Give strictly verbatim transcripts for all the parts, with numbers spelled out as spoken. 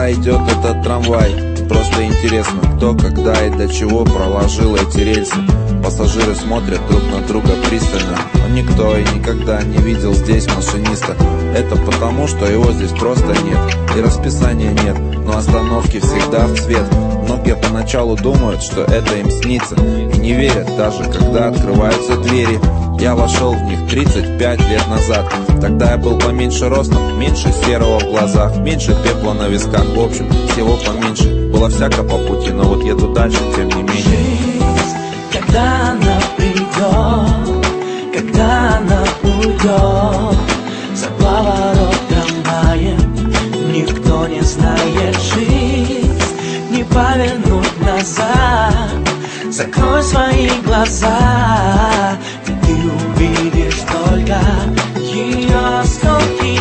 Куда идет этот трамвай? Просто интересно, кто, когда и до чего проложил эти рельсы. Пассажиры смотрят друг на друга пристально, но никто и никогда не видел здесь машиниста. Это потому, что его здесь просто нет, и расписания нет, но остановки всегда в цвет. Многие поначалу думают, что это им снится, и не верят даже, когда открываются двери. Я вошел в них тридцать пять лет назад. Тогда я был поменьше ростом, меньше серого в глазах, меньше пепла на висках, в общем, всего поменьше. Было всяко по пути, но вот еду дальше, тем не менее. Жизнь, когда она придет, когда она уйдет, за поворот трамваем, никто не знает. Жизнь не повернуть назад. Закрой свои глаза, и ты увидишь только ее осколки.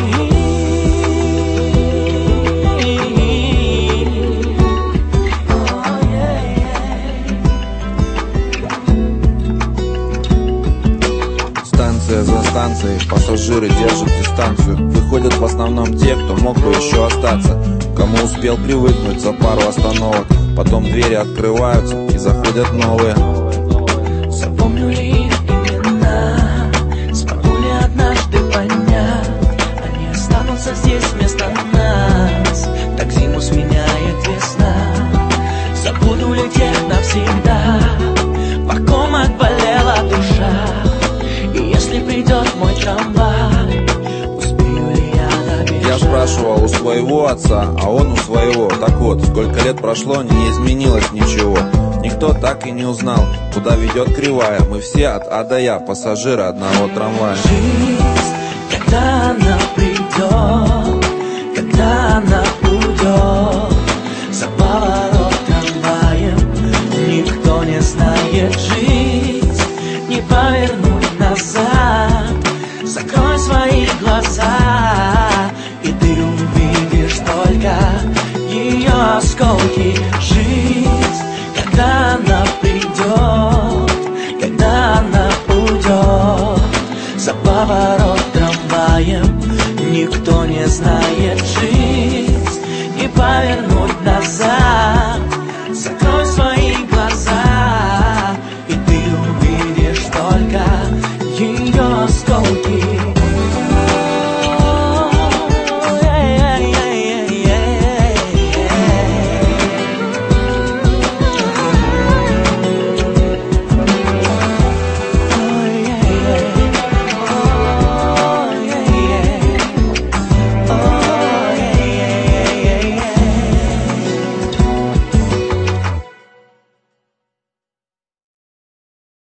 Станция за станцией, пассажиры держат дистанцию. Выходят в основном те, кто мог бы еще остаться, кому успел привыкнуть за пару остановок. Потом двери открываются и заходят новые. Запомню ли их имена? Смогу ли однажды понять? Они останутся здесь вместо нас. Так зиму сменяет весна. Забуду ли тех навсегда, по ком отболела душа? И если придет мой трамвай, успею ли я добежать? Я спрашивал у своего отца, а он у своего. Так вот, сколько лет прошло, не изменилось ничего. Никто так и не узнал, куда ведет кривая. Мы все от А до Я, пассажиры одного трамвая. Жизнь, когда она придет, когда она уйдет, за поворот трамваем, никто не знает. Жизнь не повернуть назад. Закрой свои глаза, и ты увидишь только ее осколки. Жизнь, когда она придет, когда она уйдет, за поворот трамваем, никто не знает. Жизнь не повернуть назад.